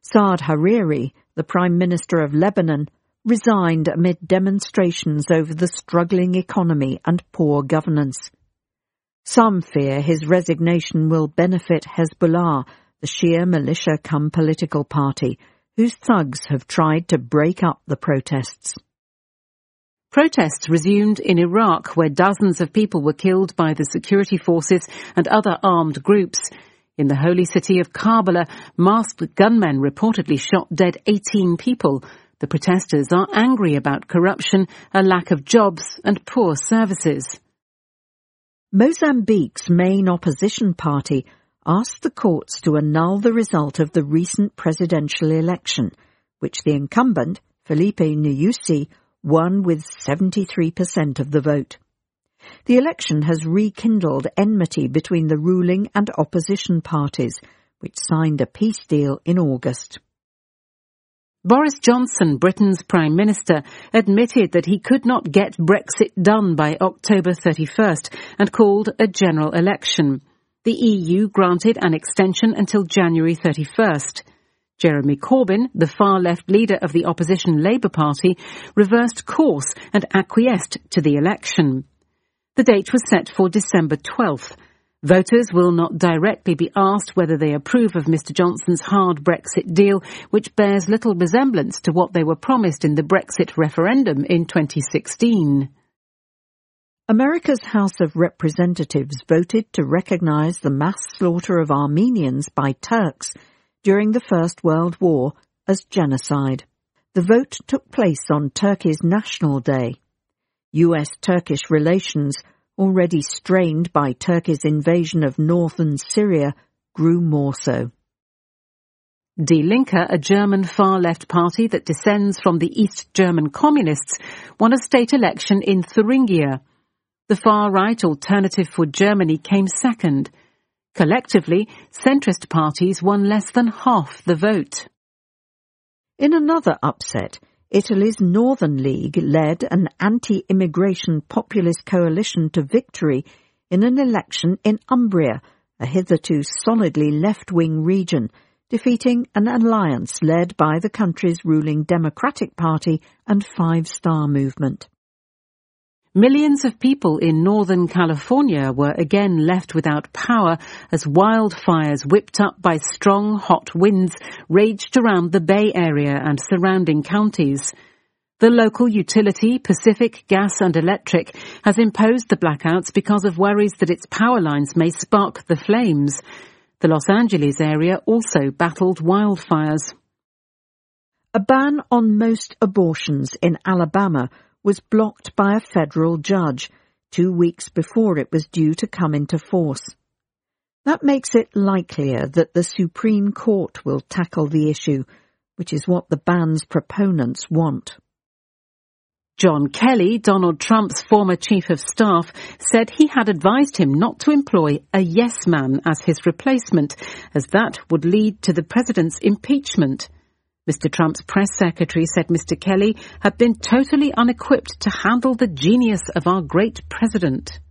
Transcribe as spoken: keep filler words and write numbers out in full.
Saad Hariri, the Prime Minister of Lebanon, resigned amid demonstrations over the struggling economy and poor governance. Some fear his resignation will benefit Hezbollah, the Shia militia-cum-political party, whose thugs have tried to break up the protests. Protests resumed in Iraq, where dozens of people were killed by the security forces and other armed groups. In the holy city of Karbala, masked gunmen reportedly shot dead eighteen people. The protesters are angry about corruption, a lack of jobs and poor services. Mozambique's main opposition party asked the courts to annul the result of the recent presidential election, which the incumbent, Felipe Nyusi, won with seventy-three percent of the vote. The election has rekindled enmity between the ruling and opposition parties, which signed a peace deal in August. Boris Johnson, Britain's Prime Minister, admitted that he could not get Brexit done by October thirty-first and called a general election. The E U granted an extension until January thirty-first. Jeremy Corbyn, the far-left leader of the opposition Labour Party, reversed course and acquiesced to the election. The date was set for December twelfth. Voters will not directly be asked whether they approve of Mr Johnson's hard Brexit deal, which bears little resemblance to what they were promised in the Brexit referendum in twenty sixteen. America's House of Representatives voted to recognize the mass slaughter of Armenians by Turks during the First World War as genocide. The vote took place on Turkey's National Day. U S Turkish relations, already strained by Turkey's invasion of northern Syria, grew more so. Die Linke, a German far-left party that descends from the East German communists, won a state election in Thuringia. The far-right Alternative for Germany came second. Collectively, centrist parties won less than half the vote. In another upset, Italy's Northern League led an anti-immigration populist coalition to victory in an election in Umbria, a hitherto solidly left-wing region, defeating an alliance led by the country's ruling Democratic Party and Five Star Movement. Millions of people in Northern California were again left without power as wildfires whipped up by strong, hot winds raged around the Bay Area and surrounding counties. The local utility, Pacific Gas and Electric, has imposed the blackouts because of worries that its power lines may spark the flames. The Los Angeles area also battled wildfires. A ban on most abortions in Alabama was blocked by a federal judge two weeks before it was due to come into force. That makes it likelier that the Supreme Court will tackle the issue, which is what the ban's proponents want. John Kelly, Donald Trump's former chief of staff, said he had advised him not to employ a yes man as his replacement, as that would lead to the president's impeachment. Mister Trump's press secretary said Mister Kelly had been totally unequipped to handle the genius of our great president.